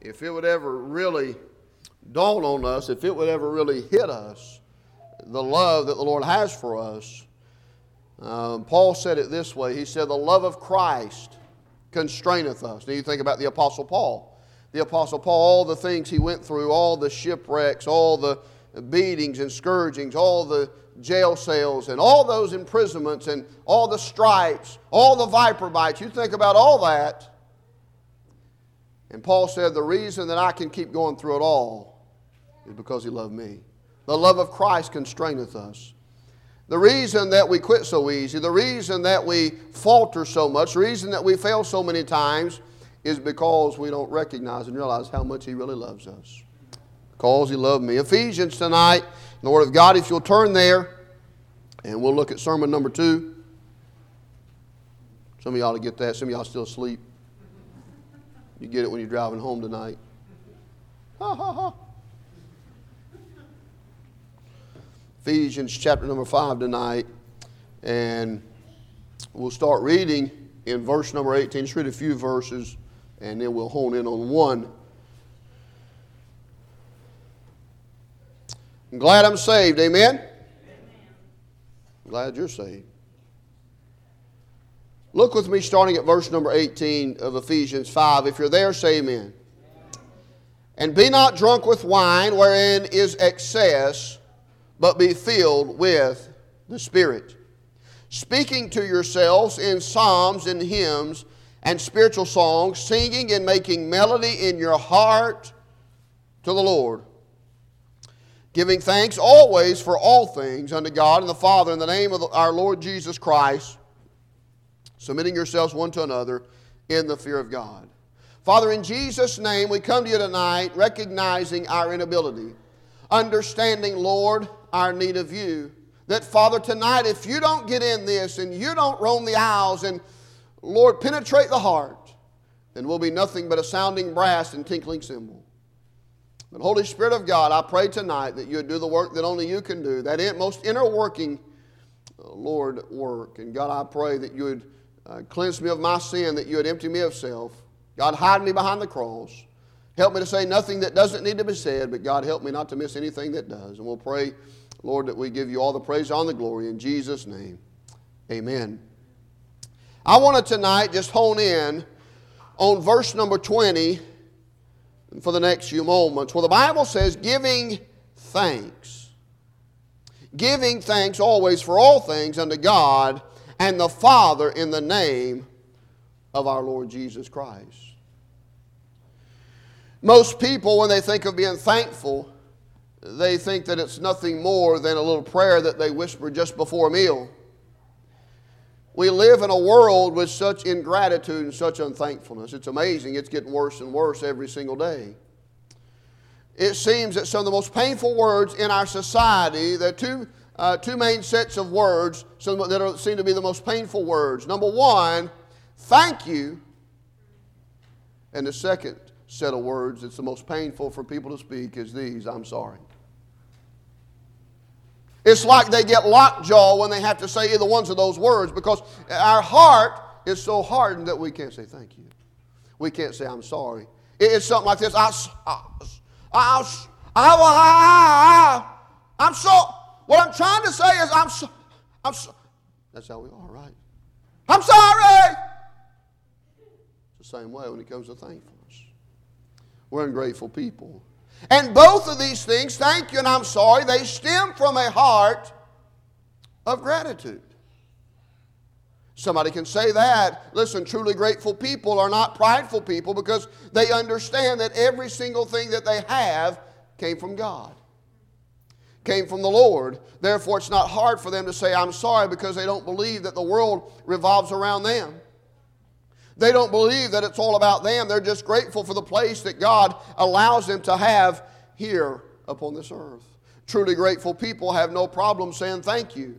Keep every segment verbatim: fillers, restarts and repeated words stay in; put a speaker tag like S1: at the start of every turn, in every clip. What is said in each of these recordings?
S1: if it would ever really dawn on us, if it would ever really hit us, the love that the Lord has for us. Um, Paul said it this way. He said, the love of Christ constraineth us. Now you think about the Apostle Paul. The Apostle Paul, all the things he went through, all the shipwrecks, all the beatings and scourgings, all the jail cells and all those imprisonments and all the stripes, all the viper bites. You think about all that. And Paul said, the reason that I can keep going through it all is because he loved me. The love of Christ constraineth us. The reason that we quit so easy, the reason that we falter so much, the reason that we fail so many times is because we don't recognize and realize how much he really loves us. Because he loved me. Ephesians tonight, in the Word of God, if you'll turn there, and we'll look at sermon number two. Some of y'all to get that. Some of y'all still asleep. You get it when you're driving home tonight. Ha ha ha. Ephesians chapter number five tonight. And we'll start reading in verse number eighteen. Just read a few verses, and then we'll hone in on one. I'm glad I'm saved. Amen? Amen. I'm glad you're saved. Look with me starting at verse number eighteen of Ephesians five. If you're there, say amen. And be not drunk with wine, wherein is excess, but be filled with the Spirit, speaking to yourselves in psalms and hymns and spiritual songs, singing and making melody in your heart to the Lord, giving thanks always for all things unto God and the Father in the name of our Lord Jesus Christ, submitting yourselves one to another in the fear of God. Father, in Jesus' name, we come to you tonight recognizing our inability, understanding, Lord, our need of you. That, Father, tonight, if you don't get in this and you don't roam the aisles and, Lord, penetrate the heart, then we'll be nothing but a sounding brass and tinkling cymbal. But Holy Spirit of God, I pray tonight that you would do the work that only you can do, that most inner working, Lord, work. And God, I pray that you would uh, cleanse me of my sin, that you would empty me of self. God, hide me behind the cross. Help me to say nothing that doesn't need to be said, but God, help me not to miss anything that does. And we'll pray, Lord, that we give you all the praise, all the glory in Jesus' name. Amen. I want to tonight just hone in on verse number twenty for the next few moments, where the Bible says, giving thanks. Giving thanks always for all things unto God and the Father in the name of our Lord Jesus Christ. Most people, when they think of being thankful, they think that it's nothing more than a little prayer that they whisper just before a meal. We live in a world with such ingratitude and such unthankfulness. It's amazing. It's getting worse and worse every single day. It seems that some of the most painful words in our society, there are two, uh, two main sets of words some that are, seem to be the most painful words. Number one, thank you. And the second set of words that's the most painful for people to speak is these, I'm sorry. It's like they get lockjaw when they have to say either one of those words, because our heart is so hardened that we can't say thank you. We can't say I'm sorry. It's something like this. I, I, I, I, I, I'm so, what I'm trying to say is I'm so, I'm so, that's how we are, right? I'm sorry. It's the same way when it comes to thankfulness. We're ungrateful people. And both of these things, thank you and I'm sorry, they stem from a heart of gratitude. Somebody can say that. Listen, truly grateful people are not prideful people because they understand that every single thing that they have came from God, came from the Lord. Therefore, it's not hard for them to say, I'm sorry, because they don't believe that the world revolves around them. They don't believe that it's all about them. They're just grateful for the place that God allows them to have here upon this earth. Truly grateful people have no problem saying thank you,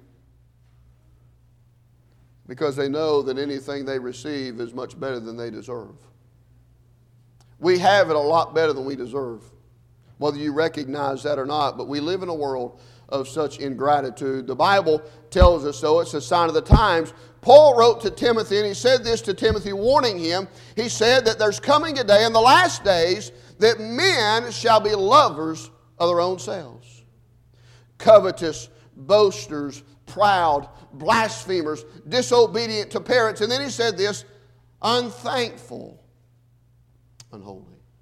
S1: because they know that anything they receive is much better than they deserve. We have it a lot better than we deserve, whether you recognize that or not. But we live in a world of such ingratitude. The Bible tells us so. It's a sign of the times. Paul wrote to Timothy, and he said this to Timothy, warning him. He said that there's coming a day in the last days that men shall be lovers of their own selves, covetous, boasters, proud, blasphemers, disobedient to parents. And then he said this, unthankful, unholy.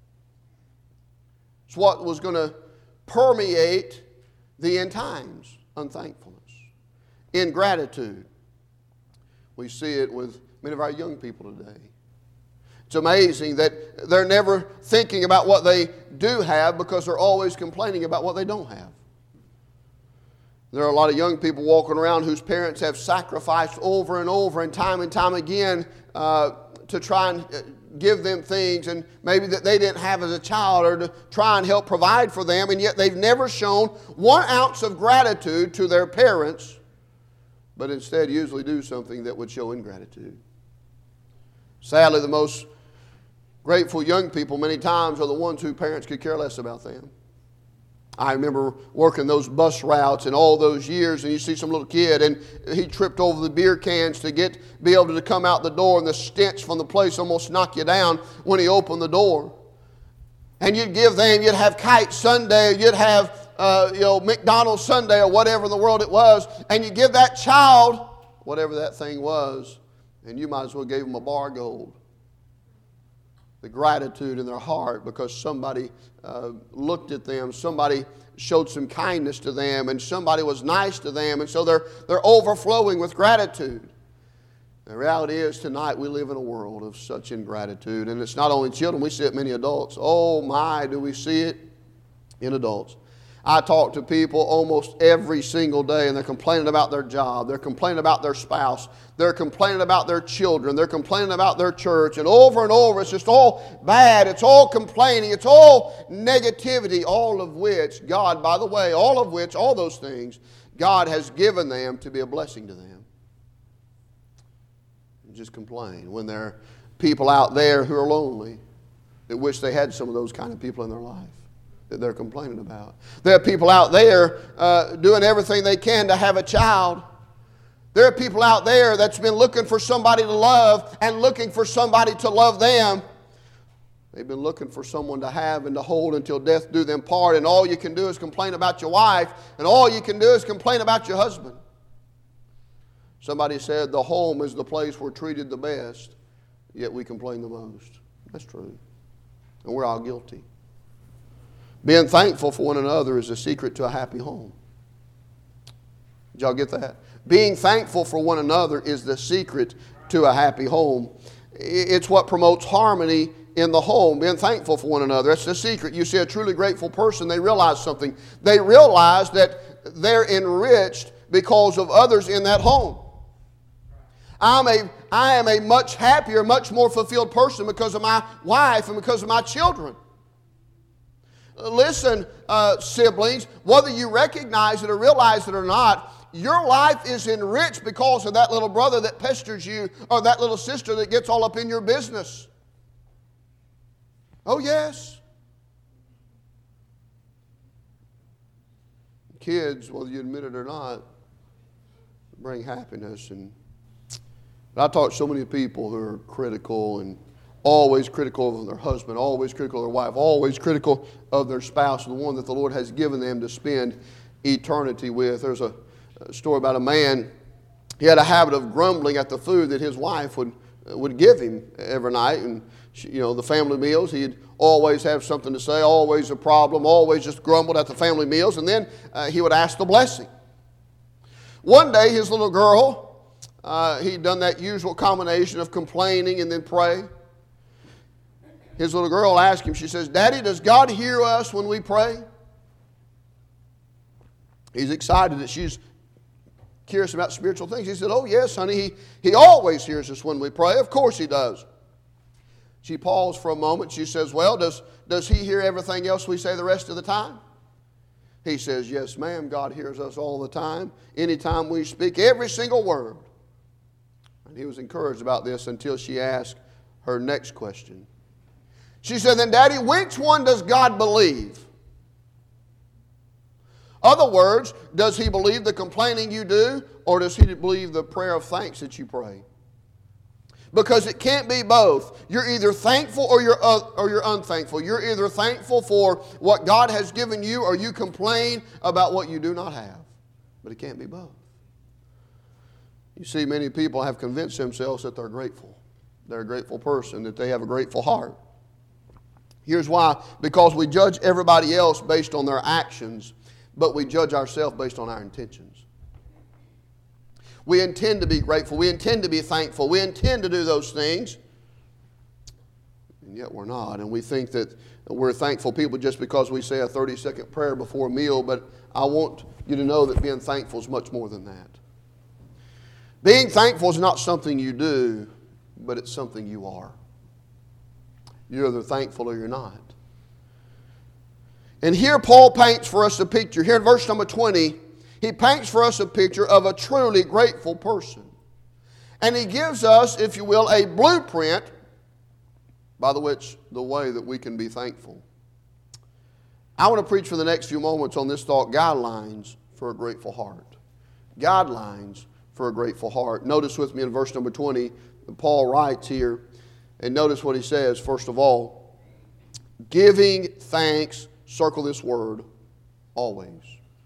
S1: It's what was going to permeate the end times, unthankfulness, ingratitude. We see it with many of our young people today. It's amazing that they're never thinking about what they do have because they're always complaining about what they don't have. There are a lot of young people walking around whose parents have sacrificed over and over and time and time again uh, to try and give them things and maybe that they didn't have as a child, or to try and help provide for them, and yet they've never shown one ounce of gratitude to their parents, but instead usually do something that would show ingratitude. Sadly, the most grateful young people many times are the ones whose parents could care less about them. I remember working those bus routes in all those years, and you see some little kid, and he tripped over the beer cans to get be able to come out the door, and the stench from the place almost knocked you down when he opened the door. And you'd give them, you'd have Kite Sunday, you'd have uh, you know McDonald's Sunday, or whatever in the world it was, and you give that child whatever that thing was, and you might as well give them a bar of gold. The gratitude in their heart because somebody uh, looked at them, somebody showed some kindness to them, and somebody was nice to them, and so they're, they're overflowing with gratitude. The reality is tonight we live in a world of such ingratitude, and it's not only children, we see it in many adults. Oh my, do we see it in adults. I talk to people almost every single day, and they're complaining about their job. They're complaining about their spouse. They're complaining about their children. They're complaining about their church. And over and over, it's just all bad. It's all complaining. It's all negativity, all of which, God, by the way, all of which, all those things, God has given them to be a blessing to them. And just complain when there are people out there who are lonely that wish they had some of those kind of people in their life that they're complaining about. There are people out there uh, doing everything they can to have a child. There are people out there that's been looking for somebody to love and looking for somebody to love them. They've been looking for someone to have and to hold until death do them part, and all you can do is complain about your wife, and all you can do is complain about your husband. Somebody said the home is the place we're treated the best, yet we complain the most. That's true. And we're all guilty. Being thankful for one another is the secret to a happy home. Did y'all get that? Being thankful for one another is the secret to a happy home. It's what promotes harmony in the home. Being thankful for one another. That's the secret. You see a truly grateful person, they realize something. They realize that they're enriched because of others in that home. I'm a, I am a much happier, much more fulfilled person because of my wife and because of my children. Listen, uh, siblings, whether you recognize it or realize it or not, your life is enriched because of that little brother that pesters you or that little sister that gets all up in your business. Oh, yes. Kids, whether you admit it or not, bring happiness. And I talk to so many people who are critical and always critical of their husband, always critical of their wife, always critical of their spouse, the one that the Lord has given them to spend eternity with. There's a, a story about a man. He had a habit of grumbling at the food that his wife would would give him every night. And, she, you know, the family meals, he'd always have something to say, always a problem, always just grumbled at the family meals. And then uh, he would ask the blessing. One day, his little girl, uh, he'd done that usual combination of complaining and then pray. His little girl asked him, she says, "Daddy, does God hear us when we pray?" He's excited that she's curious about spiritual things. He said, "Oh, yes, honey, he, he always hears us when we pray. Of course he does." She paused for a moment. She says, "Well, does, does he hear everything else we say the rest of the time?" He says, "Yes, ma'am, God hears us all the time. Anytime we speak, every single word." And he was encouraged about this until she asked her next question. She said, "Then, Daddy, which one does God believe? Other words, does he believe the complaining you do, or does he believe the prayer of thanks that you pray?" Because it can't be both. You're either thankful or you're, uh, or you're unthankful. You're either thankful for what God has given you or you complain about what you do not have. But it can't be both. You see, many people have convinced themselves that they're grateful. They're a grateful person, that they have a grateful heart. Here's why. Because we judge everybody else based on their actions, but we judge ourselves based on our intentions. We intend to be grateful. We intend to be thankful. We intend to do those things. And yet we're not. And we think that we're thankful people just because we say a thirty-second prayer before a meal. But I want you to know that being thankful is much more than that. Being thankful is not something you do, but it's something you are. You're either thankful or you're not. And here Paul paints for us a picture. Here in verse number twenty, he paints for us a picture of a truly grateful person. And he gives us, if you will, a blueprint by the which the way that we can be thankful. I want to preach for the next few moments on this thought, guidelines for a grateful heart. Guidelines for a grateful heart. Notice with me in verse number twenty, Paul writes here, and notice what he says, first of all, giving thanks, circle this word, always.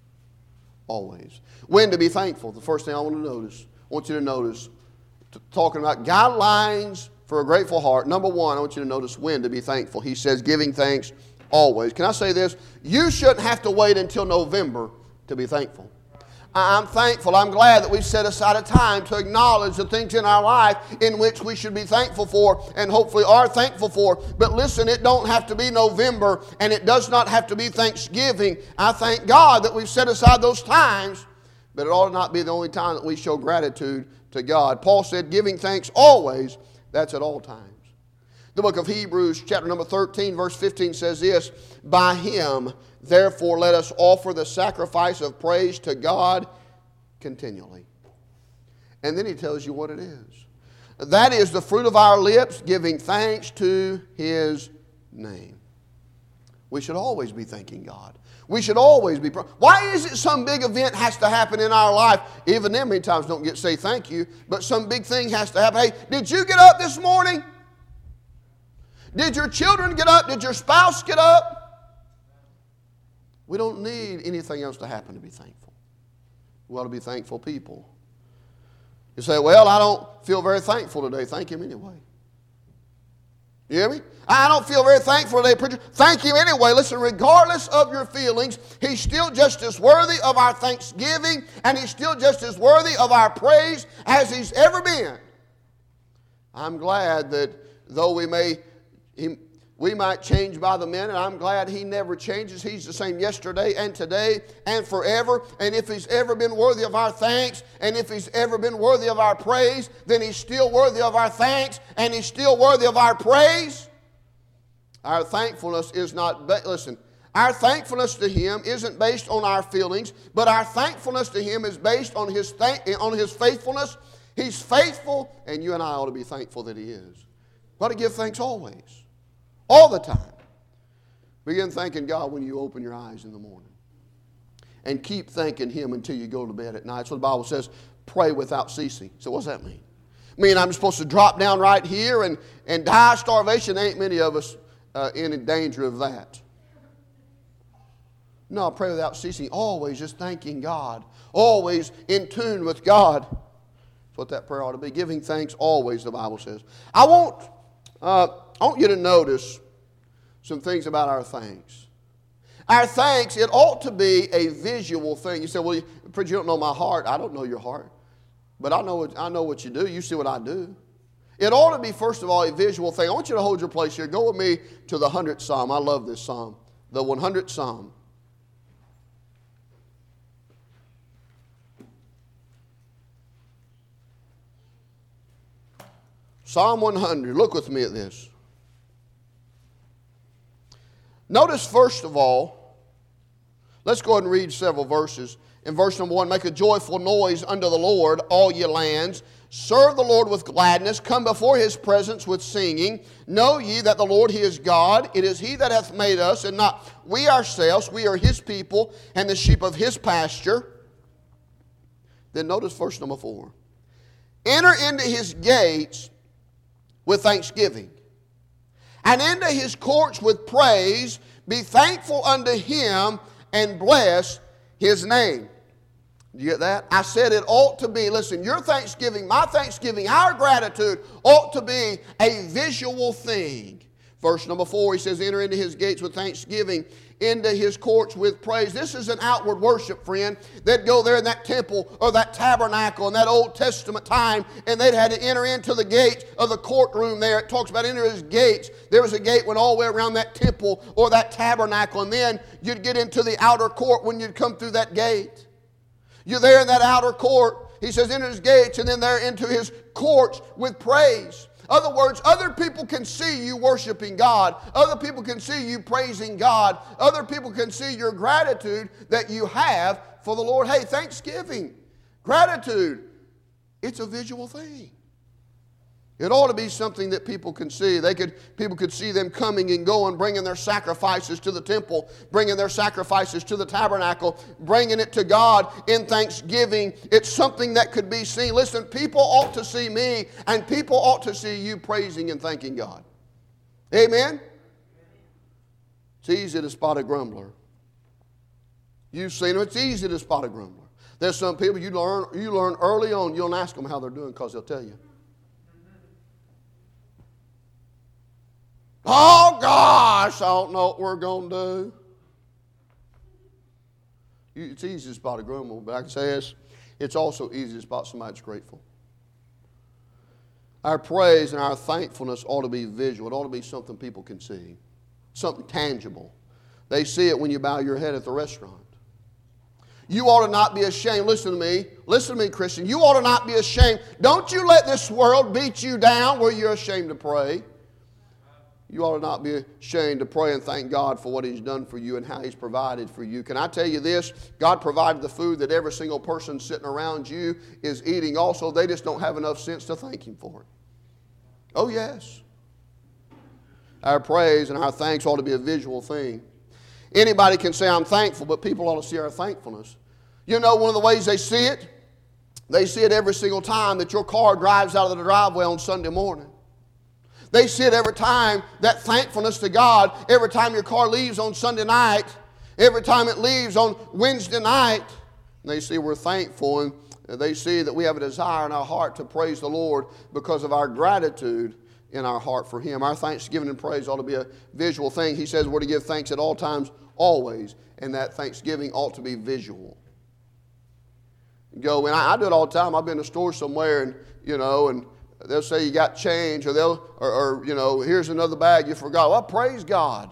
S1: Always. When to be thankful? The first thing I want to notice, I want you to notice, t- talking about guidelines for a grateful heart. Number one, I want you to notice when to be thankful. He says giving thanks always. Can I say this? You shouldn't have to wait until November to be thankful. I'm thankful. I'm glad that we've set aside a time to acknowledge the things in our life in which we should be thankful for and hopefully are thankful for. But listen, it don't have to be November and it does not have to be Thanksgiving. I thank God that we've set aside those times, but it ought to not be the only time that we show gratitude to God. Paul said giving thanks always, that's at all times. The book of Hebrews, chapter number thirteen, verse fifteen says this, by him, therefore, let us offer the sacrifice of praise to God continually. And then he tells you what it is. That is the fruit of our lips, giving thanks to his name. We should always be thanking God. We should always be. Why is it some big event has to happen in our life? Even them many times don't get to say thank you, but some big thing has to happen. Hey, did you get up this morning? Did your children get up? Did your spouse get up? We don't need anything else to happen to be thankful. We ought to be thankful people. You say, well, I don't feel very thankful today. Thank him anyway. You hear me? I don't feel very thankful today, preacher. Thank him anyway. Listen, regardless of your feelings, he's still just as worthy of our thanksgiving and he's still just as worthy of our praise as he's ever been. I'm glad that though we may He, we might change by the minute. I'm glad he never changes. He's the same yesterday and today and forever. And if he's ever been worthy of our thanks and if he's ever been worthy of our praise, then he's still worthy of our thanks and he's still worthy of our praise. Our thankfulness is not, listen, our thankfulness to him isn't based on our feelings, but our thankfulness to him is based on his, thank, on his faithfulness. He's faithful, and you and I ought to be thankful that he is. We ought to give thanks always. All the time. Begin thanking God when you open your eyes in the morning. And keep thanking him until you go to bed at night. So the Bible says, pray without ceasing. So what does that mean? I mean, I'm supposed to drop down right here and, and die of starvation. Ain't many of us uh, in danger of that. No, pray without ceasing. Always just thanking God. Always in tune with God. That's what that prayer ought to be. Giving thanks always, the Bible says. I won't... Uh, I want you to notice some things about our thanks. Our thanks, it ought to be a visual thing. You say, well, preacher, you don't know my heart. I don't know your heart. But I know what, I know what you do. You see what I do. It ought to be, first of all, a visual thing. I want you to hold your place here. Go with me to the hundredth Psalm. I love this Psalm. The one hundredth Psalm. Psalm one hundred. Look with me at this. Notice, first of all, let's go ahead and read several verses. In verse number one, make a joyful noise unto the Lord, all ye lands. Serve the Lord with gladness. Come before his presence with singing. Know ye that the Lord, he is God. It is he that hath made us, and not we ourselves. We are his people, and the sheep of his pasture. Then notice verse number four. Enter into his gates with thanksgiving, and into his courts with praise. Be thankful unto him and bless his name. Do you get that? I said it ought to be, listen, your thanksgiving, my thanksgiving, our gratitude ought to be a visual thing. Verse number four, he says, enter into his gates with thanksgiving, into his courts with praise. This is an outward worship, friend. They'd go there in that temple or that tabernacle in that Old Testament time, and they'd had to enter into the gate of the courtroom there. It talks about enter his gates. There was a gate went all the way around that temple or that tabernacle, and then you'd get into the outer court when you'd come through that gate. You're there in that outer court. He says, enter his gates, and then there into his courts with praise. In other words, other people can see you worshiping God. Other people can see you praising God. Other people can see your gratitude that you have for the Lord. Hey, thanksgiving, gratitude, it's a visual thing. It ought to be something that people can see. They could, people could see them coming and going, bringing their sacrifices to the temple, bringing their sacrifices to the tabernacle, bringing it to God in thanksgiving. It's something that could be seen. Listen, people ought to see me, and people ought to see you praising and thanking God. Amen? It's easy to spot a grumbler. You've seen them. It's easy to spot a grumbler. There's some people you learn, you learn early on, you don't ask them how they're doing because they'll tell you. Oh, gosh, I don't know what we're going to do. It's easy to spot a grumble, but I can say this, it's also easy to spot somebody that's grateful. Our praise and our thankfulness ought to be visual. It ought to be something people can see, something tangible. They see it when you bow your head at the restaurant. You ought to not be ashamed. Listen to me. Listen to me, Christian. You ought to not be ashamed. Don't you let this world beat you down where you're ashamed to pray. You ought to not be ashamed to pray and thank God for what He's done for you and how He's provided for you. Can I tell you this? God provided the food that every single person sitting around you is eating also. They just don't have enough sense to thank Him for it. Oh, yes. Our praise and our thanks ought to be a visual thing. Anybody can say, I'm thankful, but people ought to see our thankfulness. You know, one of the ways they see it, they see it every single time that your car drives out of the driveway on Sunday morning. They see it every time, that thankfulness to God, every time your car leaves on Sunday night, every time it leaves on Wednesday night. And they see we're thankful, and they see that we have a desire in our heart to praise the Lord because of our gratitude in our heart for Him. Our thanksgiving and praise ought to be a visual thing. He says we're to give thanks at all times, always, and that thanksgiving ought to be visual. You go, and I, I do it all the time. I've been in a store somewhere, and, you know, and they'll say you got change, or they'll, or, or you know, here's another bag you forgot. Well, praise God.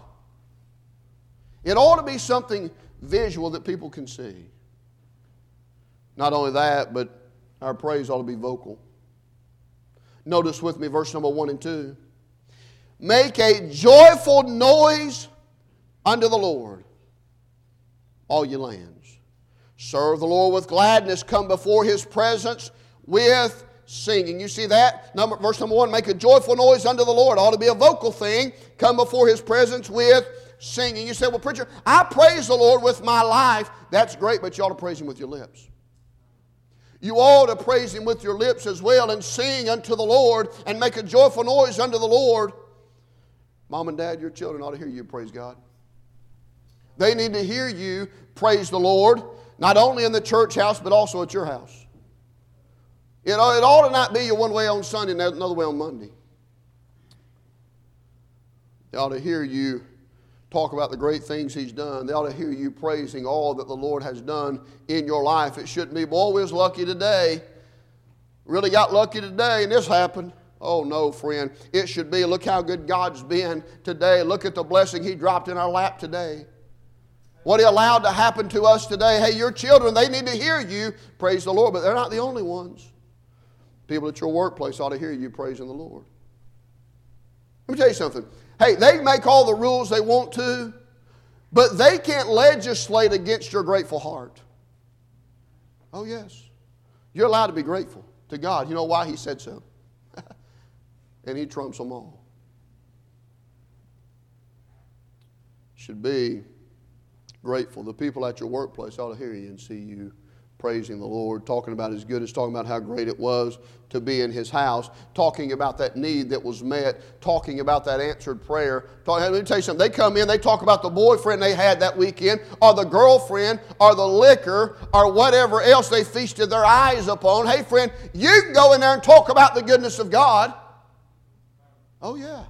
S1: It ought to be something visual that people can see. Not only that, but our praise ought to be vocal. Notice with me verse number one and two. Make a joyful noise unto the Lord, all ye lands. Serve the Lord with gladness. Come before His presence with singing. You see that? Number, verse number one, make a joyful noise unto the Lord. It ought to be a vocal thing. Come before His presence with singing. You say, well, preacher, I praise the Lord with my life. That's great, but you ought to praise Him with your lips. You ought to praise Him with your lips as well and sing unto the Lord and make a joyful noise unto the Lord. Mom and Dad, your children ought to hear you praise God. They need to hear you praise the Lord, not only in the church house, but also at your house. You know, it ought to not be one way on Sunday and another way on Monday. They ought to hear you talk about the great things He's done. They ought to hear you praising all that the Lord has done in your life. It shouldn't be, boy, we was lucky today. Really got lucky today and this happened. Oh, no, friend. It should be, look how good God's been today. Look at the blessing He dropped in our lap today. What He allowed to happen to us today. Hey, your children, they need to hear you praise the Lord, but they're not the only ones. People at your workplace ought to hear you praising the Lord. Let me tell you something. Hey, they make all the rules they want to, but they can't legislate against your grateful heart. Oh, yes. You're allowed to be grateful to God. You know why? He said so. And He trumps them all. Should be grateful. The people at your workplace ought to hear you and see you praising the Lord, talking about His goodness, talking about how great it was to be in His house, talking about that need that was met, talking about that answered prayer. Talk, let me tell you something. They come in, they talk about the boyfriend they had that weekend, or the girlfriend, or the liquor, or whatever else they feasted their eyes upon. Hey, friend, you can go in there and talk about the goodness of God. Oh, yeah.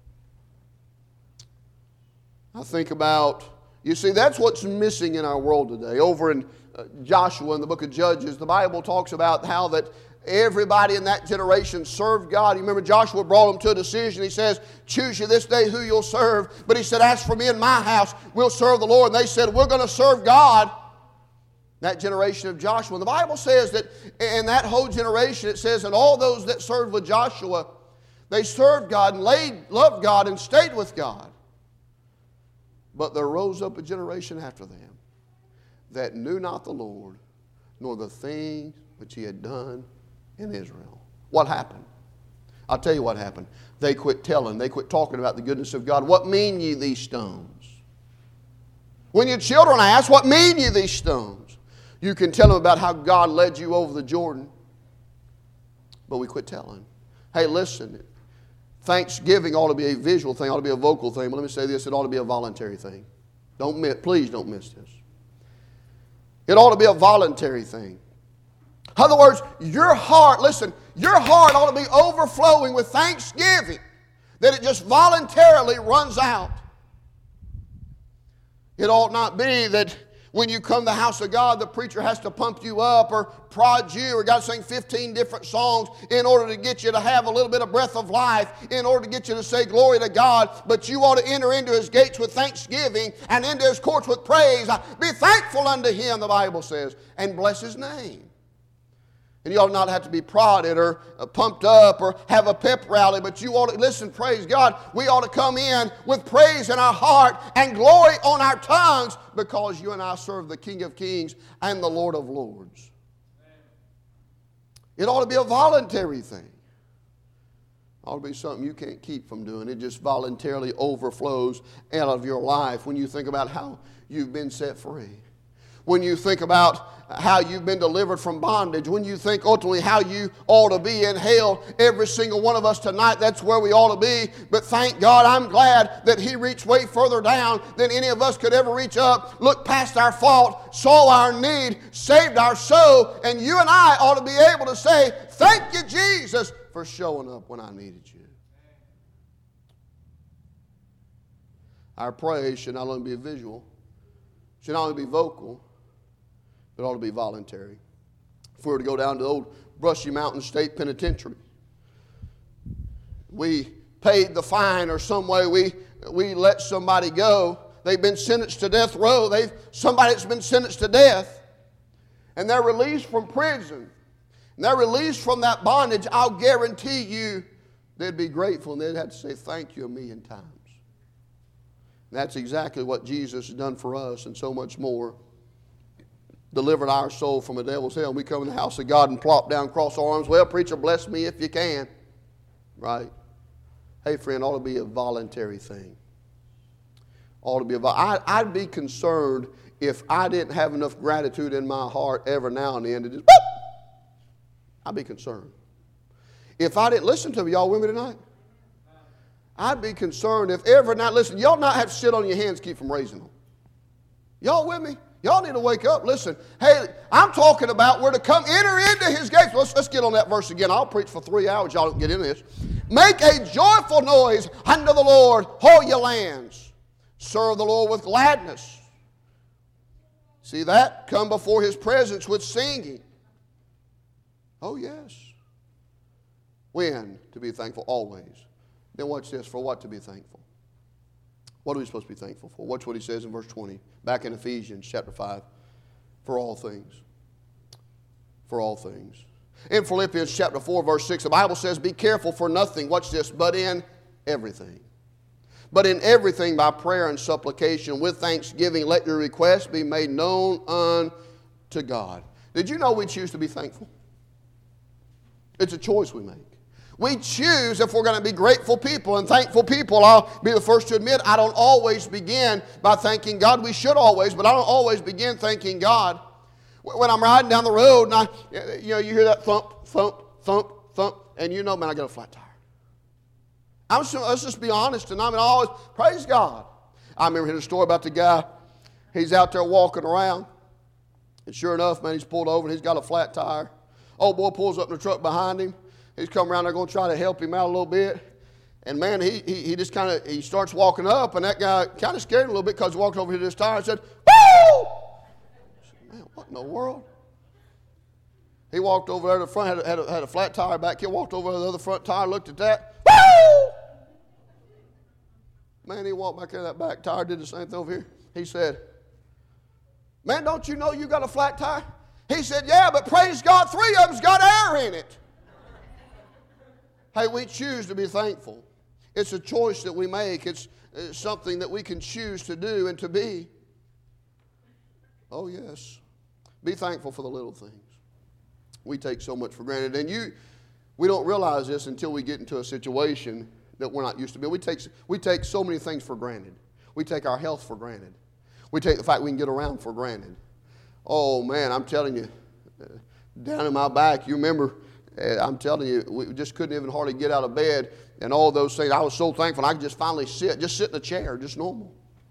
S1: I think about, you see, that's what's missing in our world today. Over in uh, Joshua in the book of Judges, the Bible talks about how that everybody in that generation served God. You remember Joshua brought them to a decision. He says, choose you this day who you'll serve. But he said, as for me and my house, we'll serve the Lord. And they said, we're going to serve God. That generation of Joshua. The Bible says that in that whole generation, it says, and all those that served with Joshua, they served God and laid, loved God and stayed with God. But there rose up a generation after them that knew not the Lord, nor the things which He had done in Israel. What happened? I'll tell you what happened. They quit telling. They quit talking about the goodness of God. What mean ye these stones? When your children ask, what mean ye these stones? You can tell them about how God led you over the Jordan. But we quit telling. Hey, listen. Thanksgiving ought to be a visual thing, ought to be a vocal thing. But let me say this, it ought to be a voluntary thing. Don't miss, please don't miss this. It ought to be a voluntary thing. In other words, your heart, listen, your heart ought to be overflowing with thanksgiving, that it just voluntarily runs out. It ought not be that when you come to the house of God, the preacher has to pump you up or prod you or got to sing fifteen different songs in order to get you to have a little bit of breath of life, in order to get you to say glory to God. But you ought to enter into His gates with thanksgiving and into His courts with praise. Be thankful unto Him, the Bible says, and bless His name. And you ought not have to be prodded or pumped up or have a pep rally, but you ought to, listen, praise God, we ought to come in with praise in our heart and glory on our tongues because you and I serve the King of Kings and the Lord of Lords. It ought to be a voluntary thing. It ought to be something you can't keep from doing. It just voluntarily overflows out of your life when you think about how you've been set free. When you think about how you've been delivered from bondage, when you think ultimately how you ought to be in hell, every single one of us tonight, that's where we ought to be. But thank God, I'm glad that He reached way further down than any of us could ever reach up, looked past our fault, saw our need, saved our soul, and you and I ought to be able to say, thank you, Jesus, for showing up when I needed you. Our praise should not only be visual, should not only be vocal, it ought to be voluntary. If we were to go down to the old Brushy Mountain State Penitentiary, we paid the fine or some way we, we let somebody go. They've been sentenced to death row. They've somebody that's been sentenced to death. And they're released from prison. And they're released from that bondage. I'll guarantee you they'd be grateful and they'd have to say thank you a million times. And that's exactly what Jesus has done for us and so much more. Delivered our soul from a devil's hell. We come in the house of God and plop down, cross our arms. Well, preacher, bless me if you can. Right? Hey, friend, ought to be a voluntary thing. Ought to be a I, I'd be concerned if I didn't have enough gratitude in my heart every now and then to just, whoop! I'd be concerned. If I didn't listen to me, y'all with me tonight? I'd be concerned if every night, listen, y'all not have to sit on your hands, keep from raising them. Y'all with me? Y'all need to wake up. Listen, hey, I'm talking about we're to come enter into His gates. Let's, let's get on that verse again. I'll preach for three hours. Y'all don't get into this. Make a joyful noise unto the Lord, all ye lands. Serve the Lord with gladness. See that? Come before His presence with singing. Oh, yes. When? To be thankful always. Then watch this. For what to be thankful? What are we supposed to be thankful for? Watch what he says in verse twenty. Back in Ephesians chapter five. For all things. For all things. In Philippians chapter four, verse six, the Bible says, be careful for nothing. Watch this. But in everything. But in everything by prayer and supplication with thanksgiving, let your requests be made known unto God. Did you know we choose to be thankful? It's a choice we make. We choose if we're going to be grateful people and thankful people. I'll be the first to admit I don't always begin by thanking God. We should always, but I don't always begin thanking God. when I'm riding down the road and I, you know, you hear that thump, thump, thump, thump, and you know, man, I got a flat tire. I'm just, let's just be honest, and I mean, I always, praise God. I remember hearing a story about the guy, he's out there walking around, and sure enough, man, he's pulled over and he's got a flat tire. Old boy pulls up in the truck behind him. He's come around there going to try to help him out a little bit. And man, he he, he just kind of, he starts walking up, and that guy kind of scared him a little bit because he walked over to this tire and said, woo! I said, man, what in the world? He walked over there to the front, had a, had a, had a flat tire back here, walked over to the other front tire, looked at that, woo! Man, he walked back there, that back tire, did the same thing over here. He said, man, don't you know you got a flat tire? He said, yeah, but praise God, three of them's got air in it. Hey, we choose to be thankful. It's a choice that we make. It's, it's something that we can choose to do and to be. Oh, yes. Be thankful for the little things. We take so much for granted. And you, we don't realize this until we get into a situation that we're not used to be. We take, we take so many things for granted. We take our health for granted. We take the fact we can get around for granted. Oh, man, I'm telling you, down in my back, you remember, I'm telling you, we just couldn't even hardly get out of bed and all those things. I was so thankful I could just finally sit, just sit in a chair, just normal.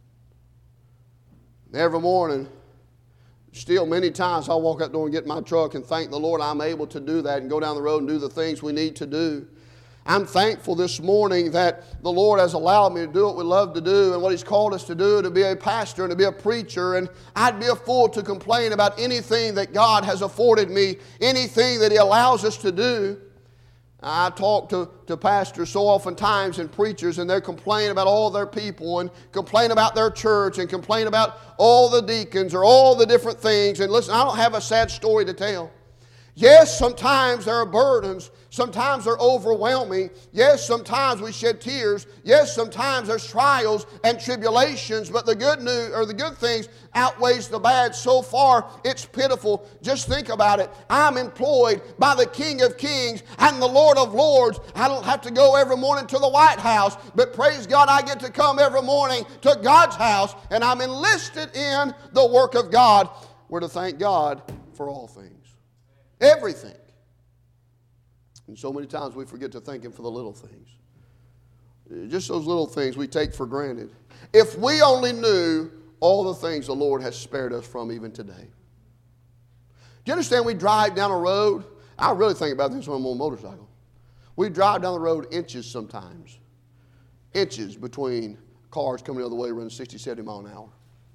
S1: Every morning, still many times I'll walk out the door and get in my truck and thank the Lord I'm able to do that and go down the road and do the things we need to do. I'm thankful this morning that the Lord has allowed me to do what we love to do and what He's called us to do, to be a pastor and to be a preacher. And I'd be a fool to complain about anything that God has afforded me, anything that He allows us to do. I talk to, to pastors so oftentimes and preachers, and they complain about all their people and complain about their church and complain about all the deacons or all the different things. And listen, I don't have a sad story to tell. Yes, sometimes there are burdens. Sometimes they're overwhelming. Yes, sometimes we shed tears. Yes, sometimes there's trials and tribulations. But the good news, or the good things, outweighs the bad. So far, it's pitiful. Just think about it. I'm employed by the King of Kings and the Lord of Lords. I don't have to go every morning to the White House, but praise God, I get to come every morning to God's house, and I'm enlisted in the work of God. We're to thank God for all things. Everything. And so many times we forget to thank Him for the little things. Just those little things we take for granted. If we only knew all the things the Lord has spared us from even today. Do you understand we drive down a road? I really think about this when I'm on a motorcycle. We drive down the road inches sometimes. Inches between cars coming the other way running sixty, seventy miles an hour.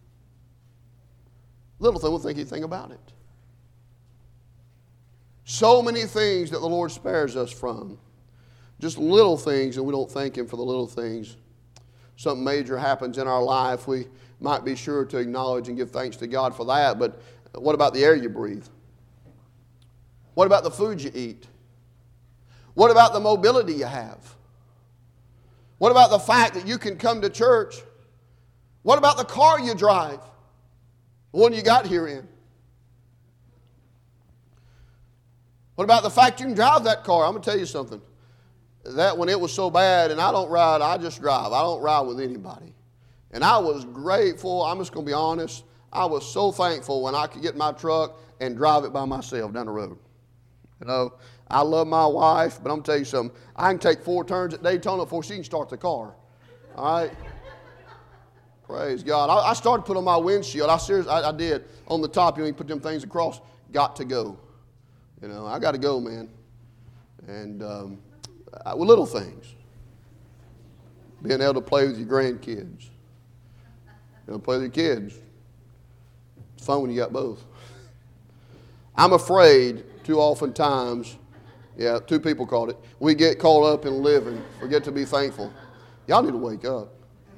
S1: Little thing, we'll think anything about it. So many things that the Lord spares us from. Just little things, and we don't thank Him for the little things. Something major happens in our life, we might be sure to acknowledge and give thanks to God for that. But what about the air you breathe? What about the food you eat? What about the mobility you have? What about the fact that you can come to church? What about the car you drive? The one you got here in? What about the fact you can drive that car? I'm going to tell you something. That when it was so bad, and I don't ride, I just drive. I don't ride with anybody. And I was grateful, I'm just going to be honest, I was so thankful when I could get in my truck and drive it by myself down the road. You know, I love my wife, but I'm going to tell you something. I can take four turns at Daytona before she can start the car. All right? Praise God. I, I started putting on my windshield. I seriously, I, I did. On the top, you know, you put them things across. Got to go. You know, I got to go, man. And um, I, with little things. Being able to play with your grandkids. You know, play with your kids. It's fun when you got both. I'm afraid too often times, yeah, two people called it, we get caught up in living, forget to be thankful. Y'all need to wake up.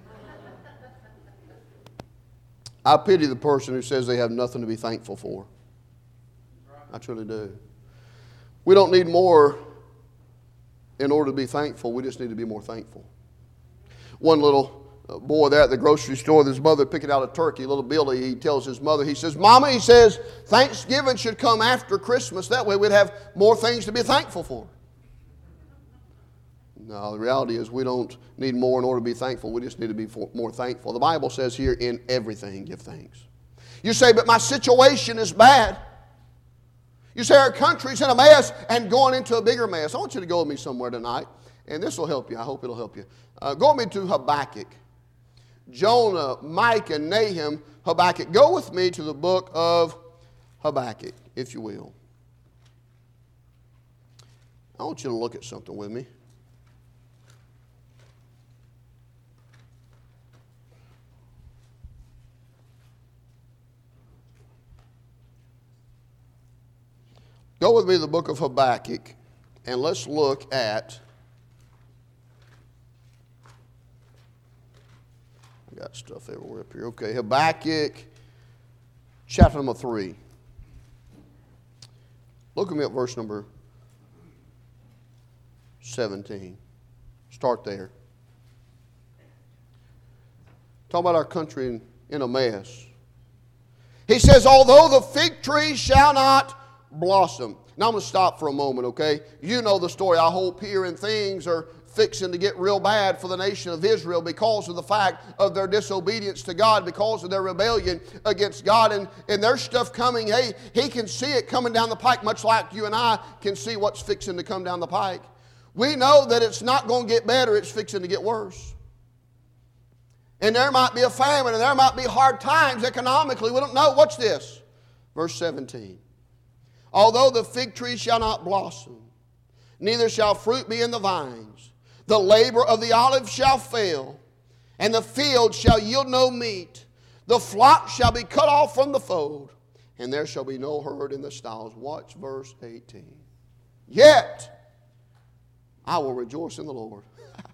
S1: I pity the person who says they have nothing to be thankful for. I truly do. We don't need more in order to be thankful. We just need to be more thankful. One little boy there at the grocery store, his mother picking out a turkey, little Billy, he tells his mother, he says, Mama, he says, Thanksgiving should come after Christmas. That way we'd have more things to be thankful for. No, the reality is we don't need more in order to be thankful. We just need to be more thankful. The Bible says here, in everything give thanks. You say, but my situation is bad. You say our country's in a mess and going into a bigger mess. I want you to go with me somewhere tonight, and this will help you. I hope it'll help you. Uh, go with me to Habakkuk. Jonah, Micah, Nahum, Habakkuk. Go with me to the book of Habakkuk, if you will. I want you to look at something with me. Go with me to the book of Habakkuk, and let's look at, I got stuff everywhere up here. Okay, Habakkuk, chapter number three. Look at me at verse number seventeen. Start there. Talking about our country in, in a mess. He says, although the fig tree shall not blossom. Now I'm going to stop for a moment, okay? You know the story, I hope, here, and things are fixing to get real bad for the nation of Israel because of the fact of their disobedience to God, because of their rebellion against God, and, and their stuff coming. Hey, he can see it coming down the pike, much like you and I can see what's fixing to come down the pike. We know that it's not going to get better, it's fixing to get worse. And there might be a famine, and there might be hard times economically. We don't know. Watch this. Verse seventeen. Although the fig tree shall not blossom, neither shall fruit be in the vines, the labor of the olive shall fail, and the field shall yield no meat. The flock shall be cut off from the fold, and there shall be no herd in the stalls. Watch verse eighteen. Yet I will rejoice in the Lord.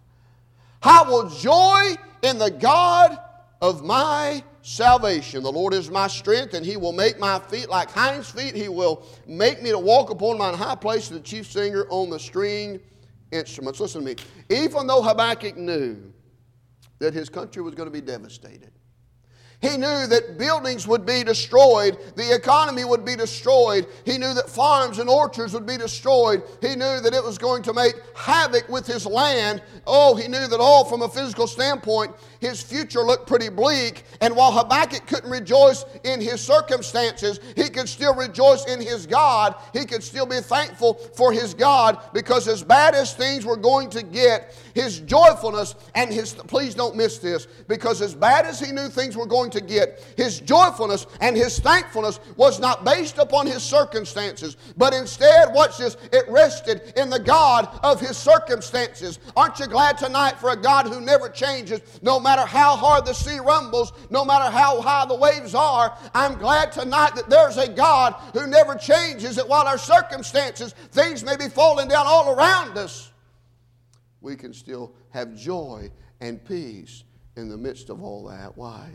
S1: I will joy in the God of my salvation. The Lord is my strength, and He will make my feet like hinds' feet. He will make me to walk upon mine high place, the chief singer on the string instruments. Listen to me. Even though Habakkuk knew that his country was going to be devastated, he knew that buildings would be destroyed. The economy would be destroyed. He knew that farms and orchards would be destroyed. He knew that it was going to make havoc with his land. Oh, he knew that all from a physical standpoint, his future looked pretty bleak. And while Habakkuk couldn't rejoice in his circumstances, he could still rejoice in his God. He could still be thankful for his God, because as bad as things were going to get, his joyfulness and his, please don't miss this, because as bad as he knew things were going to get, his joyfulness and his thankfulness was not based upon his circumstances, but instead, watch this, it rested in the God of his circumstances. Aren't you glad tonight for a God who never changes, no matter how hard the sea rumbles, no matter how high the waves are? I'm glad tonight that there's a God who never changes, that while our circumstances, things may be falling down all around us, we can still have joy and peace in the midst of all that. Why?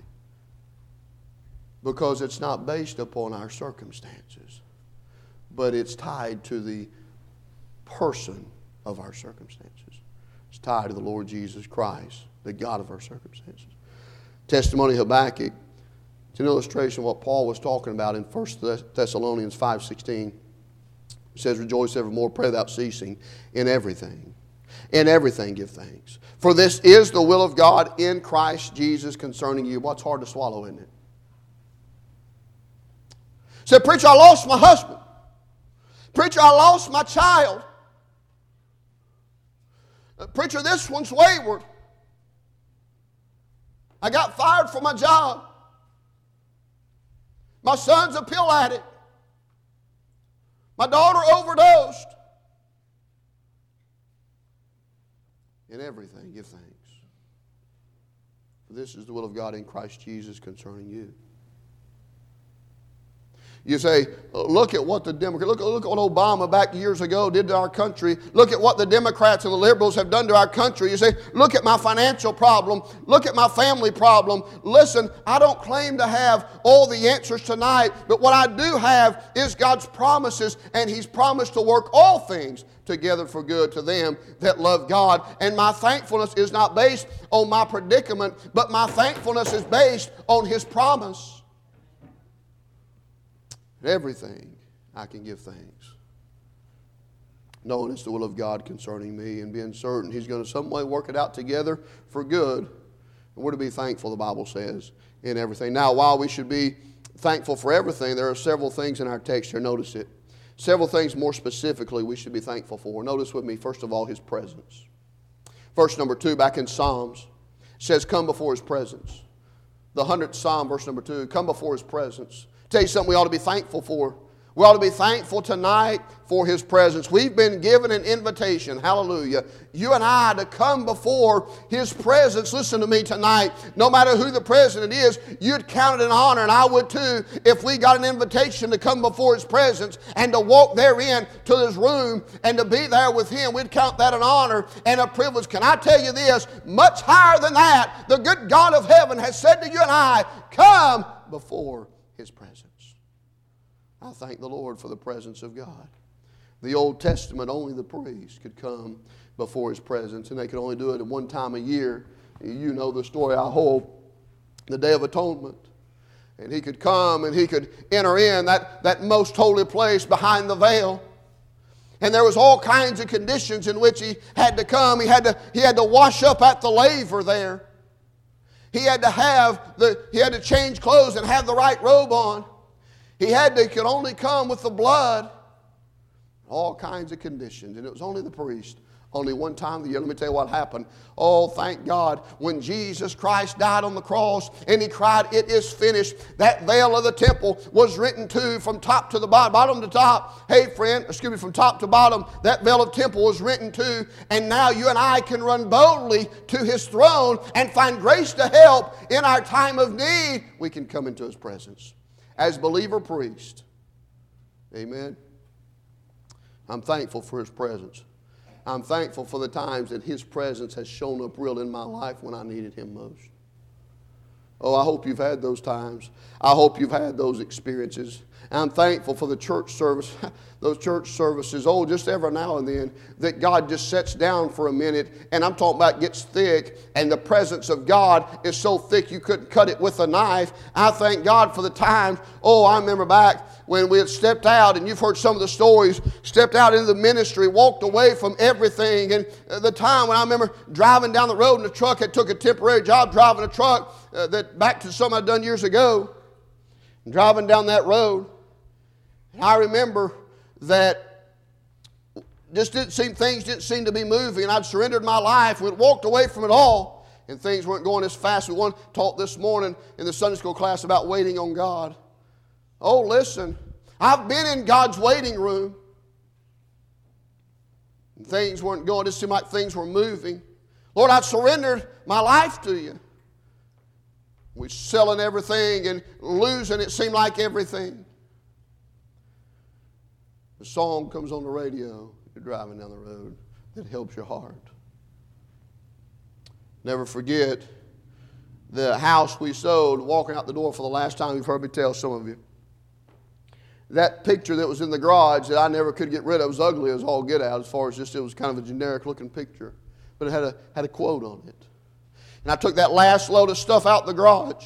S1: Because it's not based upon our circumstances, but it's tied to the person of our circumstances. It's tied to the Lord Jesus Christ, the God of our circumstances. Testimony of Habakkuk. It's an illustration of what Paul was talking about in First Thessalonians five sixteen. It says, rejoice evermore, pray without ceasing, in everything. In everything give thanks. For this is the will of God in Christ Jesus concerning you. What's hard to swallow, isn't it? Said, preacher, I lost my husband. Preacher, I lost my child. Uh, preacher, this one's wayward. I got fired from my job. My son's a pill addict. My daughter overdosed. In everything, give thanks. For this is the will of God in Christ Jesus concerning you. You say, look at what the Democrats, look, look at what Obama back years ago did to our country. Look at what the Democrats and the liberals have done to our country. You say, look at my financial problem. Look at my family problem. Listen, I don't claim to have all the answers tonight, but what I do have is God's promises, and He's promised to work all things together for good to them that love God. And my thankfulness is not based on my predicament, but my thankfulness is based on His promise. Everything I can give thanks, knowing it's the will of God concerning me, and being certain He's going to some way work it out together for good. And we're to be thankful, the Bible says, in everything. Now, while we should be thankful for everything, there are several things in our text here. Notice it. Several things more specifically we should be thankful for. Notice with me, first of all, His presence. Verse number two, back in Psalms, says, come before His presence. The hundredth Psalm, verse number two, come before His presence. Tell you something we ought to be thankful for. We ought to be thankful tonight for His presence. We've been given an invitation, hallelujah, you and I to come before His presence. Listen to me tonight. No matter who the president is, you'd count it an honor, and I would too, if we got an invitation to come before His presence and to walk therein to His room and to be there with Him. We'd count that an honor and a privilege. Can I tell you this? Much higher than that, the good God of heaven has said to you and I, come before His presence. I thank the Lord for the presence of God. The Old Testament, only the priest could come before His presence, and they could only do it at one time a year. You know the story, I hope, the Day of Atonement. And he could come and he could enter in that, that most holy place behind the veil. And there was all kinds of conditions in which he had to come. He had to, he had to wash up at the laver there. He had to have the, he had to change clothes and have the right robe on. He had to, could only come with the blood. All kinds of conditions. And it was only the priest. Only one time of the year. Let me tell you what happened. Oh, thank God. When Jesus Christ died on the cross and He cried, it is finished. That veil of the temple was written to from top to the bottom, bottom to top. Hey, friend, excuse me, from top to bottom, that veil of temple was written to. And now you and I can run boldly to His throne and find grace to help in our time of need. We can come into His presence as believer priest. Amen. I'm thankful for His presence. I'm thankful for the times that His presence has shown up real in my life when I needed Him most. Oh, I hope you've had those times. I hope you've had those experiences. And I'm thankful for the church service, those church services, oh, just every now and then, that God just sets down for a minute, and I'm talking about gets thick, and the presence of God is so thick you couldn't cut it with a knife. I thank God for the times, oh, I remember back when we had stepped out, and you've heard some of the stories, stepped out into the ministry, walked away from everything, and the time when I remember driving down the road in a truck, I took a temporary job driving a truck, uh, that back to something I'd done years ago, and driving down that road. And I remember that just didn't seem, things didn't seem to be moving, and I'd surrendered my life, we'd walked away from it all, and things weren't going as fast. We one taught this morning in the Sunday school class about waiting on God. Oh, listen, I've been in God's waiting room. And things weren't going. It seemed like things were moving. Lord, I've surrendered my life to you. We're selling everything and losing, it seemed like, everything. The song comes on the radio. You're driving down the road. That helps your heart. Never forget the house we sold, walking out the door for the last time. You've heard me tell some of you. That picture that was in the garage that I never could get rid of, was ugly as all get out, as far as just it was kind of a generic looking picture. But it had a, had a quote on it. And I took that last load of stuff out the garage.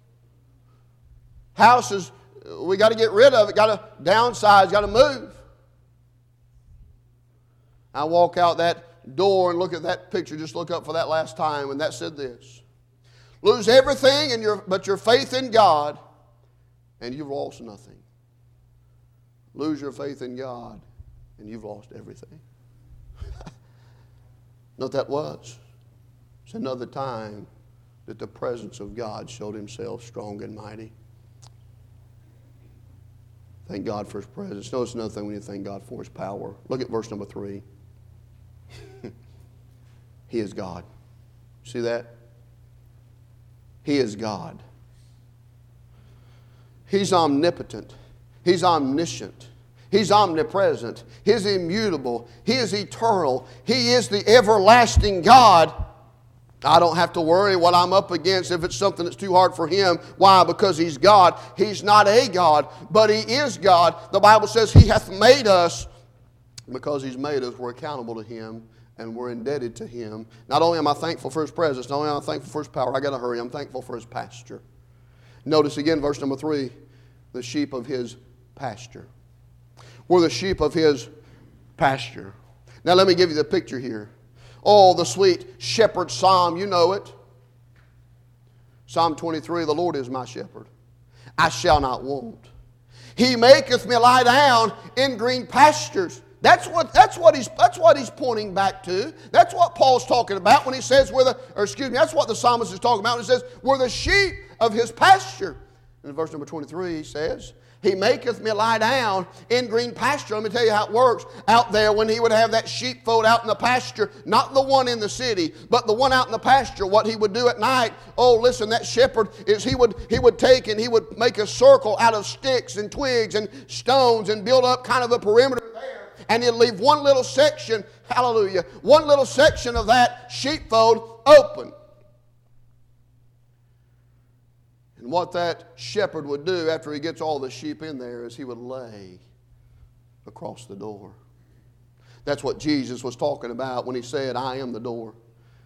S1: Houses, we got to get rid of it, got to downsize, got to move. I walk out that door and look at that picture, just look up for that last time, and that said this: lose everything and your, but your faith in God, and you've lost nothing. Lose your faith in God, and you've lost everything. Know what that was? It's another time that the presence of God showed Himself strong and mighty. Thank God for His presence. Notice another thing we need to thank God for, His power. Look at verse number three. He is God. See that? He is God. He's omnipotent. He's omniscient. He's omnipresent. He's immutable. He is eternal. He is the everlasting God. I don't have to worry what I'm up against if it's something that's too hard for Him. Why? Because He's God. He's not a God, but He is God. The Bible says He hath made us. Because He's made us, we're accountable to Him, and we're indebted to Him. Not only am I thankful for His presence, not only am I thankful for His power, I got to hurry, I'm thankful for His pasture. Notice again verse number three, the sheep of His pasture. We're the sheep of His pasture. Now let me give you the picture here. Oh, the sweet shepherd psalm, you know it. Psalm twenty-three, the Lord is my shepherd. I shall not want. He maketh me lie down in green pastures. That's what, that's what he's that's what he's pointing back to. That's what Paul's talking about when he says we're the, or excuse me, that's what the psalmist is talking about when he says we're the sheep of his pasture. And in verse number twenty-three he says, He maketh me lie down in green pasture. Let me tell you how it works. Out there when he would have that sheepfold out in the pasture, not the one in the city, but the one out in the pasture, what he would do at night, oh listen, that shepherd is he would he would take and he would make a circle out of sticks and twigs and stones and build up kind of a perimeter there. And he'll leave one little section, hallelujah, one little section of that sheepfold open. And what that shepherd would do after he gets all the sheep in there is he would lay across the door. That's what Jesus was talking about when he said, I am the door.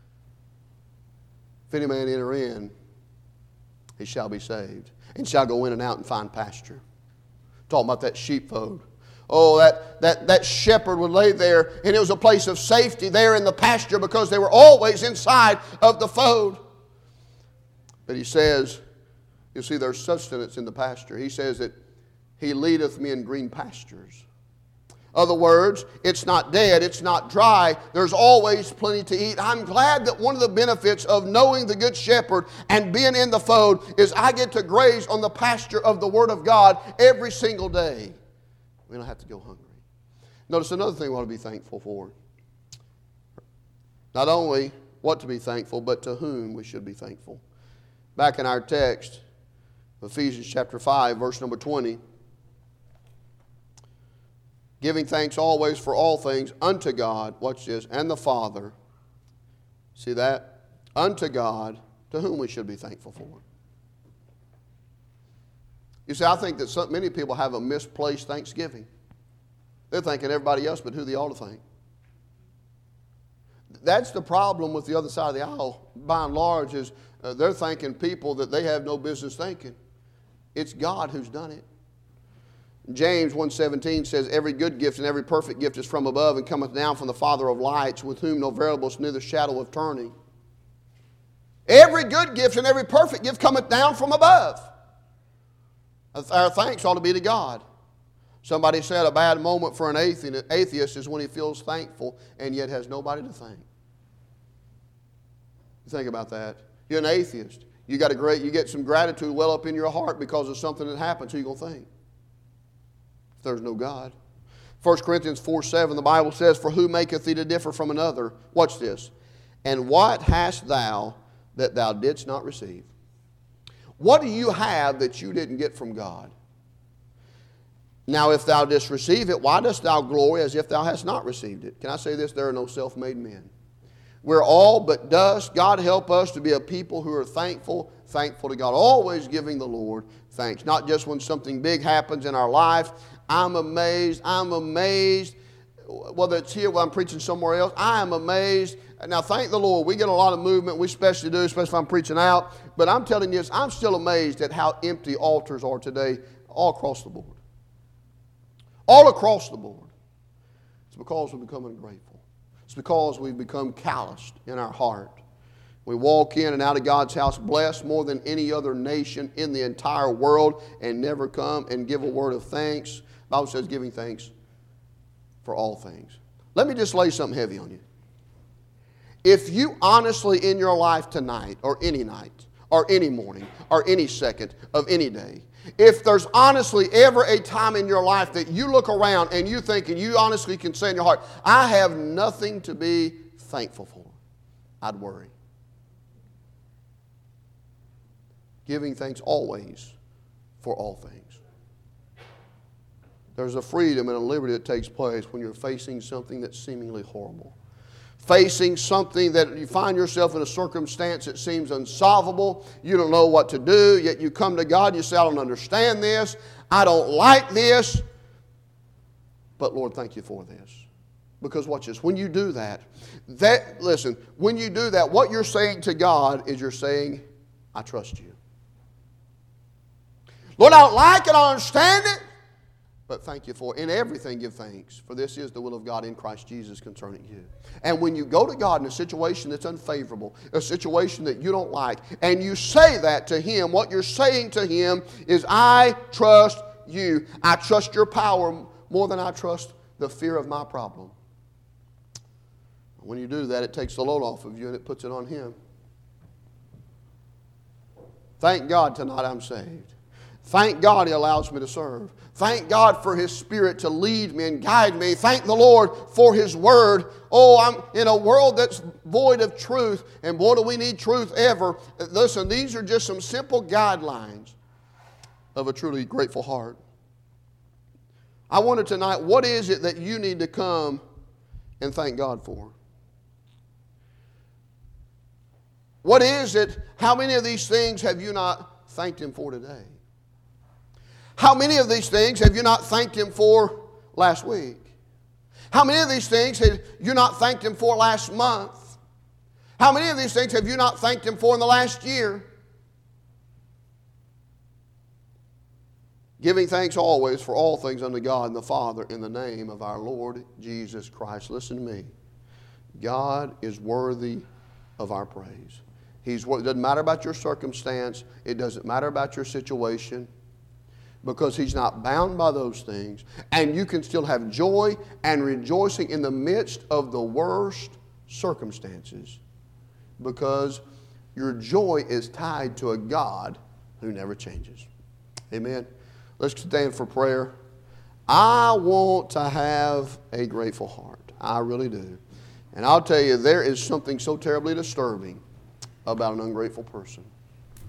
S1: If any man enter in, he shall be saved, and shall go in and out and find pasture. Talking about that sheepfold. Oh, that, that, that shepherd would lay there, and it was a place of safety there in the pasture because they were always inside of the fold. But he says, you see, there's sustenance in the pasture. He says that he leadeth me in green pastures. Other words, it's not dead, it's not dry. There's always plenty to eat. I'm glad that one of the benefits of knowing the Good Shepherd and being in the fold is I get to graze on the pasture of the Word of God every single day. We don't have to go hungry. Notice another thing we ought to be thankful for. Not only what to be thankful, but to whom we should be thankful. Back in our text, Ephesians chapter five, verse number twenty. Giving thanks always for all things unto God, watch this, and the Father. See that? Unto God, to whom we should be thankful for. You see, I think that so many people have a misplaced thanksgiving. They're thanking everybody else but who they ought to thank. That's the problem with the other side of the aisle, by and large, is uh, they're thanking people that they have no business thanking. It's God who's done it. James one seventeen says, Every good gift and every perfect gift is from above and cometh down from the Father of lights, with whom no variableness neither shadow of turning. Every good gift and every perfect gift cometh down from above. Our thanks ought to be to God. Somebody said a bad moment for an atheist is when he feels thankful and yet has nobody to thank. Think about that. You're an atheist. You got a great, you get some gratitude well up in your heart because of something that happened. Who are you going to thank? If there's no God. First Corinthians four seven, the Bible says, For who maketh thee to differ from another? Watch this. And what hast thou that thou didst not receive? What do you have that you didn't get from God? Now, if thou didst receive it, why dost thou glory as if thou hast not received it? Can I say this? There are no self-made men. We're all but dust. God help us to be a people who are thankful, thankful to God. Always giving the Lord thanks. Not just when something big happens in our life. I'm amazed. I'm amazed. Whether it's here, whether I'm preaching somewhere else, I am amazed. Now, thank the Lord. We get a lot of movement. We especially do, especially if I'm preaching out. But I'm telling you this, I'm still amazed at how empty altars are today all across the board. All across the board. It's because we've become ungrateful. It's because we've become calloused in our heart. We walk in and out of God's house blessed more than any other nation in the entire world and never come and give a word of thanks. The Bible says giving thanks for all things. Let me just lay something heavy on you. If you honestly in your life tonight or any night or any morning or any second of any day, if there's honestly ever a time in your life that you look around and you think and you honestly can say in your heart, I have nothing to be thankful for, I'd worry. Giving thanks always for all things. There's a freedom and a liberty that takes place when you're facing something that's seemingly horrible. Facing something that you find yourself in a circumstance that seems unsolvable. You don't know what to do, yet you come to God and you say, I don't understand this. I don't like this. But Lord, thank you for this. Because watch this, when you do that, that listen, when you do that, what you're saying to God is you're saying, I trust you. Lord, I don't like it, I don't understand it. But thank you for it. In everything give thanks, for this is the will of God in Christ Jesus concerning you. And when you go to God in a situation that's unfavorable, a situation that you don't like, and you say that to Him, what you're saying to Him is, I trust you. I trust your power more than I trust the fear of my problem. When you do that, it takes the load off of you and it puts it on Him. Thank God tonight I'm saved. Thank God He allows me to serve. Thank God for His Spirit to lead me and guide me. Thank the Lord for His Word. Oh, I'm in a world that's void of truth, and boy, do we need truth ever. Listen, these are just some simple guidelines of a truly grateful heart. I wonder tonight, what is it that you need to come and thank God for? What is it? How many of these things have you not thanked Him for today? How many of these things have you not thanked Him for last week? How many of these things have you not thanked Him for last month? How many of these things have you not thanked Him for in the last year? Giving thanks always for all things unto God and the Father in the name of our Lord Jesus Christ. Listen to me. God is worthy of our praise. He's, it doesn't matter about your circumstance. It doesn't matter about your situation. Because He's not bound by those things. And you can still have joy and rejoicing in the midst of the worst circumstances. Because your joy is tied to a God who never changes. Amen. Let's stand for prayer. I want to have a grateful heart. I really do. And I'll tell you, there is something so terribly disturbing about an ungrateful person.